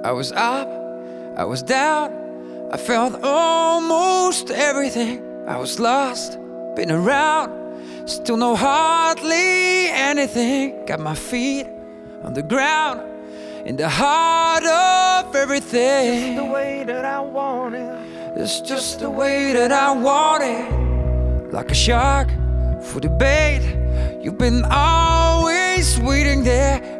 I was up, I was down, I felt almost everything. I was lost, been around, still know hardly anything. Got my feet on the ground, in the heart of everything. Just the way that I want it. It's just the way that I want it. Like a shark for the bait, you've been always waiting there.